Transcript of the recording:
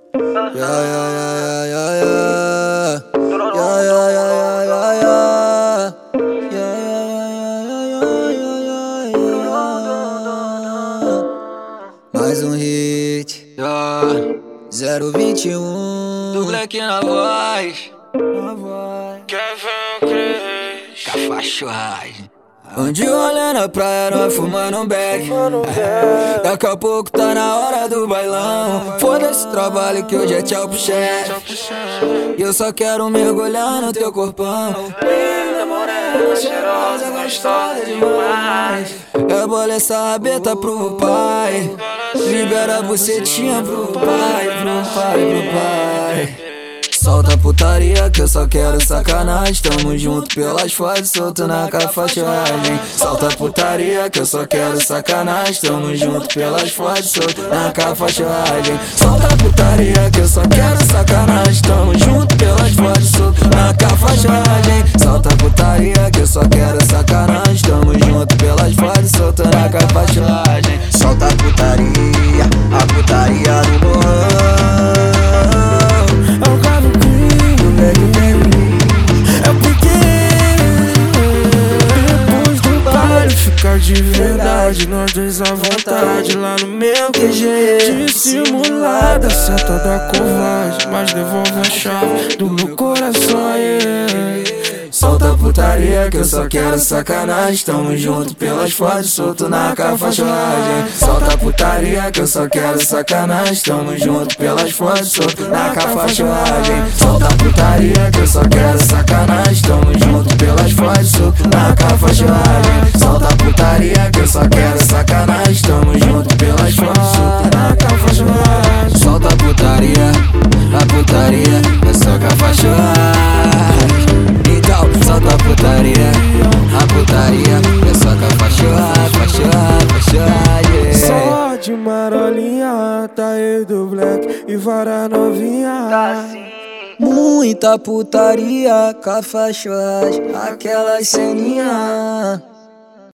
Yeah, yeah, yeah, yeah, yeah. Yeah, yeah, yeah, yeah, yeah, yeah. Yeah, yeah, yeah, yeah, yeah. Mais um hit. Yeah. 021 do Black na voz. Kevin Cris Cafachorragem. Um de rolê na praia, nós fumando um beck. Daqui a pouco tá na hora do bailão. Foda-se o trabalho que hoje é tchau pro chefe. E eu só quero mergulhar no teu corpão. Linda, morena, cheirosa, gostosa demais. Rebola essa rabeta pro pai. Libera a bucetinha pro pai, pro pai, pro pai. Solta a putaria que eu só quero sacanagem. Tamo junto pelas fotos, solto na cafachorragem. Solta a putaria que eu só quero sacanagem. Tamo junto pelas fotos, solto na cafachorragem. Solta a putaria que eu só quero sacanagem. Tamo junto pelas fotos, solto na cafachorragem. Solta a putaria que eu só quero sacanagem. Tamo junto pelas fotos, solto na cafachorragem. Solta a putaria do morrão. Ficar de verdade, nós dois à vontade. Lá no meu QG, dissimulada, senta da covarde, mas devolve a chave do meu coração, yeah. Solta a putaria que eu só quero sacanagem. Tamo junto pelas fotos, solto na cafachorragem. Solta a putaria que eu só quero sacanagem. Tamo junto pelas fotos, solto na cafachorragem. Solta a putaria que eu só quero sacanagem. Tamo junto pelas fotos, solto na cafachorragem. Solta a putaria que eu só quero sacanagem. Tamo junto pelas fotos, solto na cafachorragem. Solta a putaria é só cafachorragem. Solta a putaria é só cafachorragem. Só de marolinha, tá aí do Black e vara novinha. Muita putaria, cafachorragem, aquela ceninha.